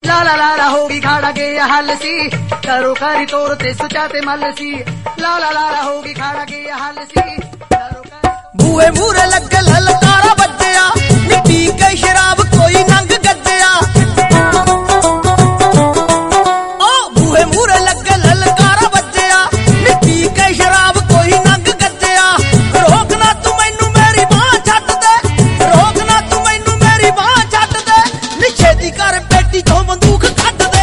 ਲਾਲਾ ਲਾਲਾ ਹੋ ਗਈ ਖਾੜਾ ਕੇ ਹੱਲ ਸੀ, ਕਰੋ ਕਰੀ ਤੋਰ ਤੇ ਸੁਚਾ ਤੇ ਮੱਲ ਸੀ। ਲਾਲਾ ਲਾਲਾ ਹੋ ਗਈ ਖਾੜਾ ਕੇ ਹੱਲ ਸੀ, ਕਰੋ ਬੂਏ ਮੂਰੇ ਲੱਗੇ ਲਲਕਾਰਾ ਵੱਜਿਆ, ਨੀ ਪੀ ਕੇ ਸ਼ਰਾਬ ਕੋਈ ਨੰਗ ਗੱਜਿਆ। ਓ ਬੂਏ ਮੂਰੇ ਲੱਗੇ ਲਲਕਾਰਾ ਵੱਜਿਆ, ਨੀ ਪੀ ਕੇ ਸ਼ਰਾਬ ਕੋਈ ਨੰਗ ਗੱਜਿਆ। ਰੋਕ ਨਾ ਤੂੰ ਮੈਨੂੰ ਮੇਰੀ ਬਾਂਹ ਛੱਡ ਦੇ, ਰੋਕ ਨਾ ਤੂੰ ਮੈਨੂੰ ਮੇਰੀ ਬਾਂਹ ਛੱਡ ਦੇ, ਨੀ ਛੇਤੀ ਕਰ ਪੇਟੀ ਚੋਂ ਬੰਦੂਕ ਕੱਢ ਦੇ।